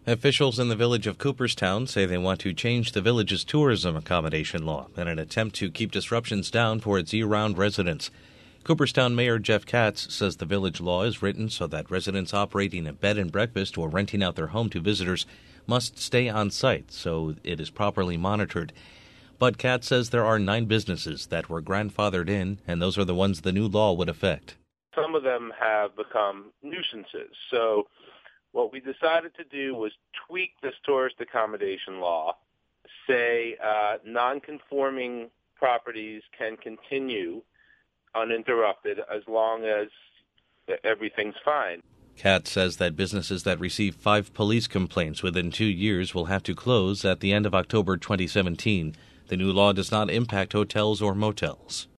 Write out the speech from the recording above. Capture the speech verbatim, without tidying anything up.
Officials in the village of Cooperstown say they want to change the village's tourism accommodation law in an attempt to keep disruptions down for its year-round residents. Cooperstown Mayor Jeff Katz says the village law is written so that residents operating a bed and breakfast or renting out their home to visitors must stay on site so it is properly monitored. But Katz says there are nine businesses that were grandfathered in, and those are the ones the new law would affect. Some of them have become nuisances. So what we decided to do was tweak this tourist accommodation law, say uh, non-conforming properties can continue uninterrupted as long as everything's fine. Katz says that businesses that receive five police complaints within two years will have to close at the end of October twenty seventeen. The new law does not impact hotels or motels.